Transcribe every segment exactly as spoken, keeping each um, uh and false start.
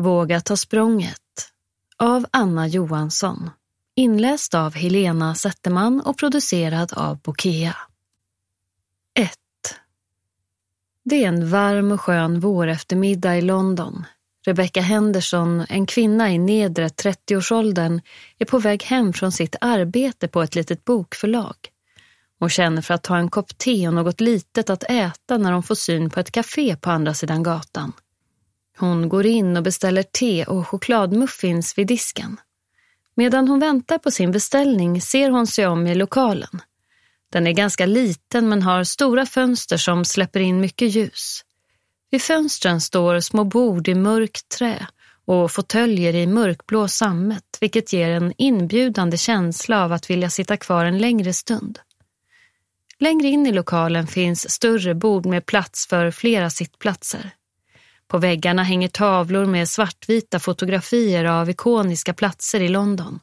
Våga ta språnget av Anna Johansson. Inläst av Helena Zetterman och producerad av Bokea. ett. Det är en varm och skön våreftermiddag i London. Rebecca Henderson, en kvinna i nedre trettioårsåldern, är på väg hem från sitt arbete på ett litet bokförlag. Hon känner för att ta en kopp te och något litet att äta när hon får syn på ett café på andra sidan gatan. Hon går in och beställer te och chokladmuffins vid disken. Medan hon väntar på sin beställning ser hon sig om i lokalen. Den är ganska liten men har stora fönster som släpper in mycket ljus. Vid fönstren står små bord i mörkt trä och fåtöljer i mörkblå sammet, vilket ger en inbjudande känsla av att vilja sitta kvar en längre stund. Längre in i lokalen finns större bord med plats för flera sittplatser. På väggarna hänger tavlor med svartvita fotografier av ikoniska platser i London.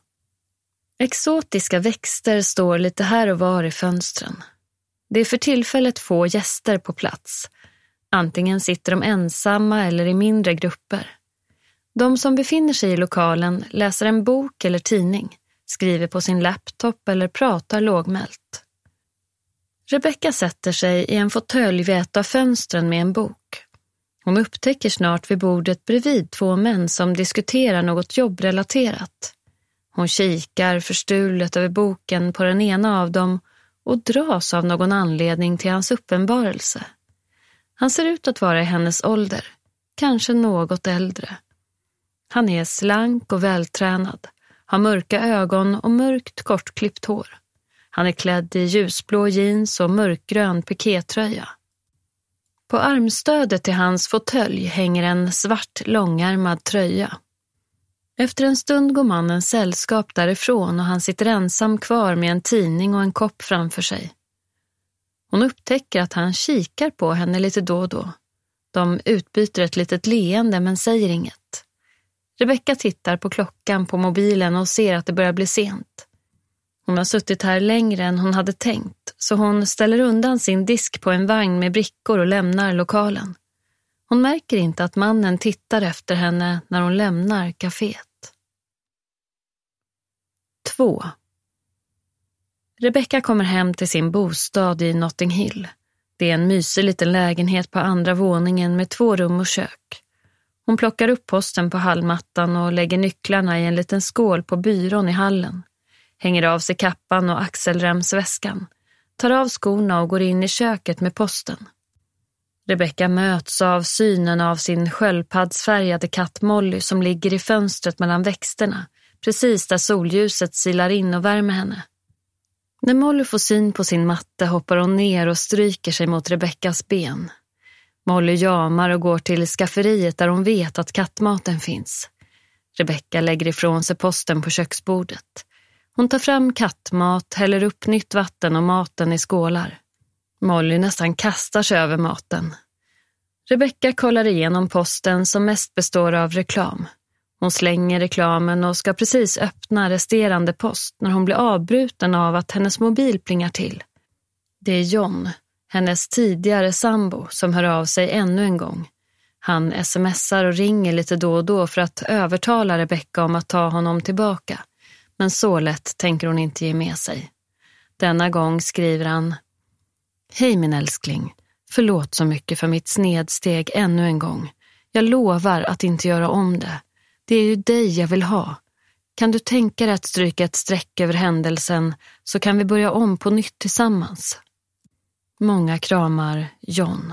Exotiska växter står lite här och var i fönstren. Det är för tillfället få gäster på plats. Antingen sitter de ensamma eller i mindre grupper. De som befinner sig i lokalen läser en bok eller tidning, skriver på sin laptop eller pratar lågmält. Rebecca sätter sig i en fåtölj vid ett av fönstren med en bok. Hon upptäcker snart vid bordet bredvid två män som diskuterar något jobbrelaterat. Hon kikar förstulet över boken på den ena av dem och dras av någon anledning till hans uppenbarelse. Han ser ut att vara i hennes ålder, kanske något äldre. Han är slank och vältränad, har mörka ögon och mörkt kortklippt hår. Han är klädd i ljusblå jeans och mörkgrön pikétröja. På armstödet till hans fåtölj hänger en svart långärmad tröja. Efter en stund går mannen sällskap därifrån och han sitter ensam kvar med en tidning och en kopp framför sig. Hon upptäcker att han kikar på henne lite då och då. De utbyter ett litet leende men säger inget. Rebecca tittar på klockan på mobilen och ser att det börjar bli sent. Hon har suttit här längre än hon hade tänkt, så hon ställer undan sin disk på en vagn med brickor och lämnar lokalen. Hon märker inte att mannen tittar efter henne när hon lämnar kaféet. två. Rebecca kommer hem till sin bostad i Notting Hill. Det är en mysig liten lägenhet på andra våningen med två rum och kök. Hon plockar upp posten på hallmattan och lägger nycklarna i en liten skål på byrån i hallen. Hänger av sig kappan och axelremsväskan. Tar av skorna och går in i köket med posten. Rebecca möts av synen av sin sköldpaddsfärgade katt Molly som ligger i fönstret mellan växterna, precis där solljuset silar in och värmer henne. När Molly får syn på sin matte hoppar hon ner och stryker sig mot Rebeccas ben. Molly jamar och går till skafferiet där hon vet att kattmaten finns. Rebecca lägger ifrån sig posten på köksbordet. Hon tar fram kattmat, häller upp nytt vatten och maten i skålar. Molly nästan kastar sig över maten. Rebecca kollar igenom posten som mest består av reklam. Hon slänger reklamen och ska precis öppna resterande post när hon blir avbruten av att hennes mobil plingar till. Det är John, hennes tidigare sambo, som hör av sig ännu en gång. Han smsar och ringer lite då och då för att övertala Rebecca om att ta honom tillbaka. Men så lätt tänker hon inte ge med sig. Denna gång skriver han: Hej min älskling, förlåt så mycket för mitt snedsteg ännu en gång. Jag lovar att inte göra om det. Det är ju dig jag vill ha. Kan du tänka dig att stryka ett streck över händelsen så kan vi börja om på nytt tillsammans. Många kramar, John.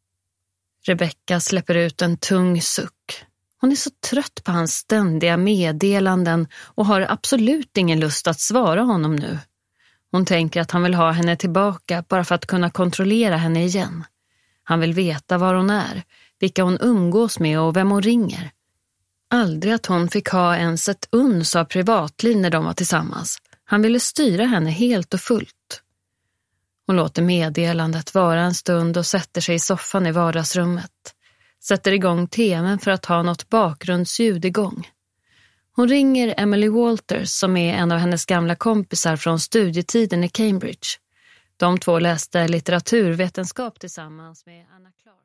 Rebecca släpper ut en tung suck. Hon är så trött på hans ständiga meddelanden och har absolut ingen lust att svara honom nu. Hon tänker att han vill ha henne tillbaka bara för att kunna kontrollera henne igen. Han vill veta var hon är, vilka hon umgås med och vem hon ringer. Aldrig att hon fick ha ens ett uns av privatliv när de var tillsammans. Han ville styra henne helt och fullt. Hon låter meddelandet vara en stund och sätter sig i soffan i vardagsrummet. Sätter igång tvn för att ha något bakgrundsljud igång. Hon ringer Emily Walters som är en av hennes gamla kompisar från studietiden i Cambridge. De två läste litteraturvetenskap tillsammans med Anna Clark.